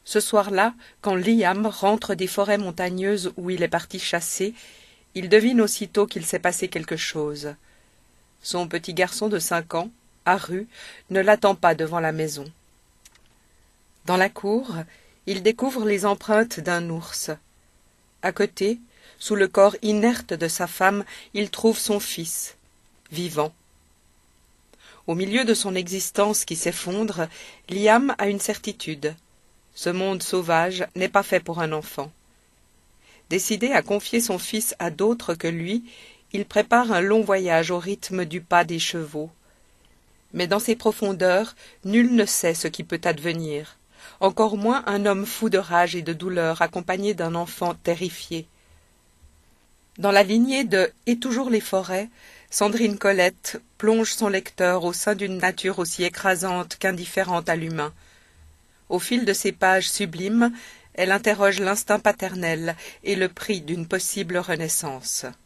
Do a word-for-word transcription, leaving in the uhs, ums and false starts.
Ce soir-là, quand Liam rentre des forêts montagneuses où il est parti chasser, il devine aussitôt qu'il s'est passé quelque chose. Son petit garçon de cinq ans, Haru, ne l'attend pas devant la maison. Dans la cour, il découvre les empreintes d'un ours. À côté, sous le corps inerte de sa femme, il trouve son fils, vivant. Au milieu de son existence qui s'effondre, Liam a une certitude. Ce monde sauvage n'est pas fait pour un enfant. Décidé à confier son fils à d'autres que lui, il prépare un long voyage au rythme du pas des chevaux. Mais dans ces profondeurs, nul ne sait ce qui peut advenir, encore moins un homme fou de rage et de douleur accompagné d'un enfant terrifié. Dans la lignée de « Et toujours les forêts », Sandrine Colette plonge son lecteur au sein d'une nature aussi écrasante qu'indifférente à l'humain. Au fil de ces pages sublimes, elle interroge l'instinct paternel et le prix d'une possible renaissance.